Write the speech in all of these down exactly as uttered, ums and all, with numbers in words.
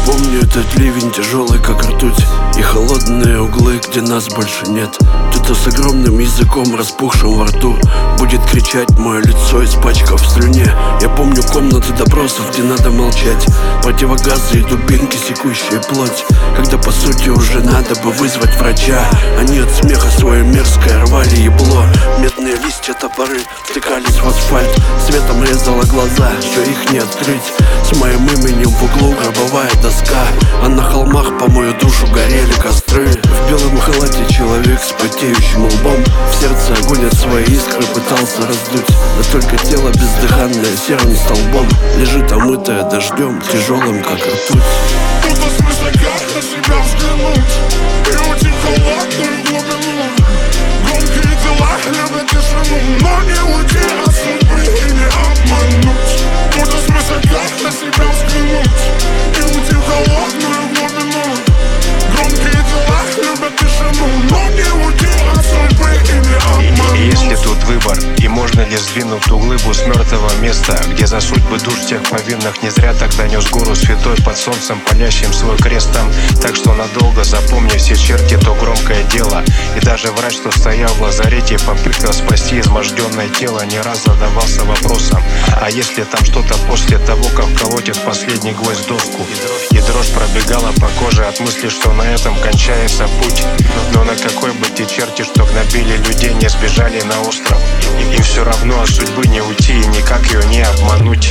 Помню этот ливень тяжелый, как ртуть, и холодные углы, где нас больше нет. Кто-то с огромным языком, распухшим во рту, будет кричать мое лицо, испачкав в слюне. Я помню комнаты допросов, где надо молчать, противогазы и дубинки, секущие плоть, когда по сути уже надо бы вызвать врача. Они от смеха свое мерзкое рвали ебло. Медные листья, топоры втыкались в асфальт, светом резало глаза, что их не открыть. С моим именем в углу гробовая доска, а на холмах по мою душу горели костры. В белом халате человек с потеющим лбом, в сердце огонь от своей искры пытался раздуть, но только тело бездыханное серым столбом лежит омытое дождем, тяжелым как ртуть. Будто смысла как на себя взглянуть и уйти в холодную глубину. Громкие дела любят тишину, но не уйти от судьбы и не обмануть. Будто смысла как на себя взглянуть и уйти в холодную глубину. Громкие дела любят тишину, но не уйти от судьбы и не обмануть. И, и если тут выбор, и можно ли сдвинуть ту глыбу с мертвого места, где за судьбы душ тех повинных не зря тогда нес гору святой под солнцем, палящим свой крест там. Так что надолго запомни все черти то громкое дело. И даже врач, что стоял в лазарете, попытка спасти изможденное тело, не раз задавался вопросом: а если там что-то после того, как колотит последний гвоздь в доску? И дрожь пробегала по коже от мысли, что на этом кончается путь. Но на какой бы те черти, что гнобили людей, не сбежали на остров, им все равно от судьбы не уйти и никак ее не обмануть.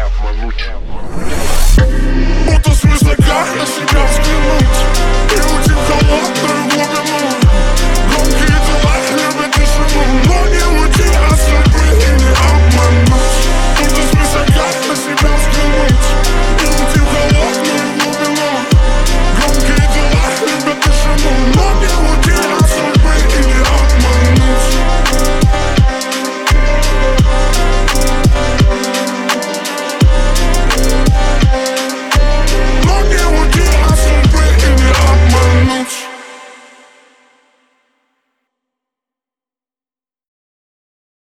Будто смысла как на себя взглянуть и уйти